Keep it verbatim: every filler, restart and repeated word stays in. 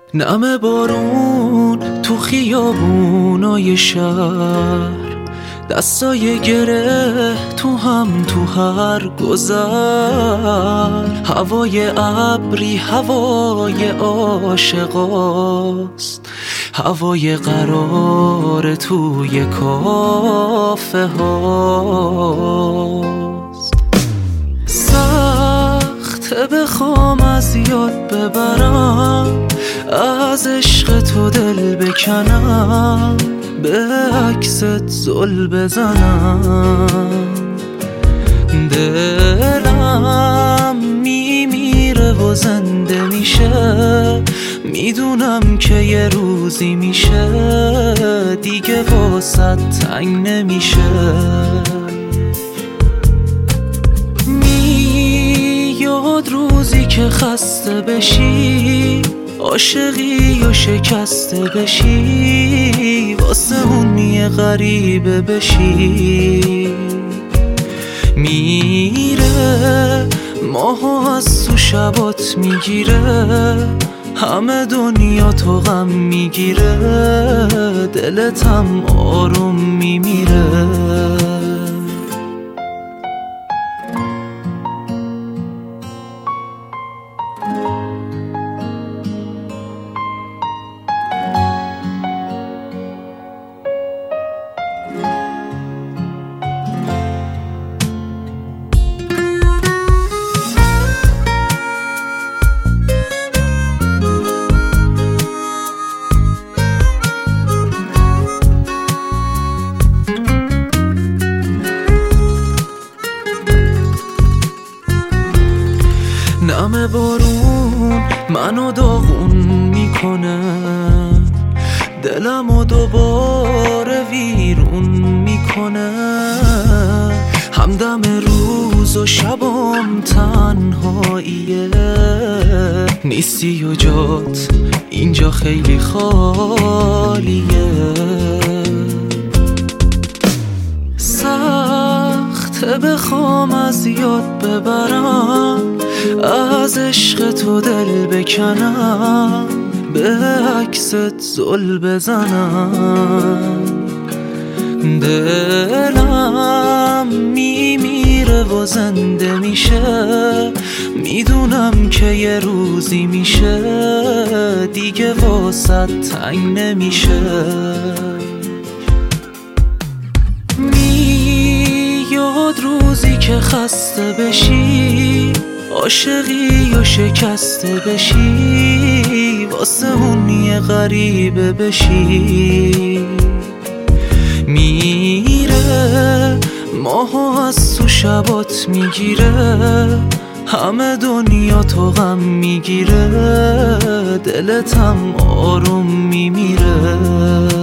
نم بارون تو خیابونای شهر، دستای گره تو هم تو هر گذر. هوای ابری هوای عاشقاست، هوای قرار توی کافه هاست. سخته بخوام از یاد ببرم، از عشق تو دل بکنم، به عکست زل بزنم. دلم میمیره و زنده میشه، میدونم که یه روزی میشه، دیگه واسه تنگ نمیشه. میاد روزی که خسته بشی، عاشقی و شکسته بشی، واسه اون یه غریبه بشی. میره ماها از تو شبات میگیره، همه دنیا تو غم میگیره، دلت هم آروم میمیره. نم بارون منو داغون میکنه، دلمو دوباره ویرون میکنه. همدم روز و شبام تنهاییه، نیستی و جات اینجا خیلی خالیه. سخته بخوام از یاد ببرم، از عشق تو دل بکنم، به عکست زل بزنم. دلم میمیره و زنده میشه، میدونم که یه روزی میشه، دیگه واسه تنگ نمیشه. میاد روزی که خسته بشی، عاشقی و شکسته بشی، واسه اون یه غریبه بشی. میره ماها از تو شبات میگیره، همه دنیا تو غم میگیره، دلت هم آروم میمیره.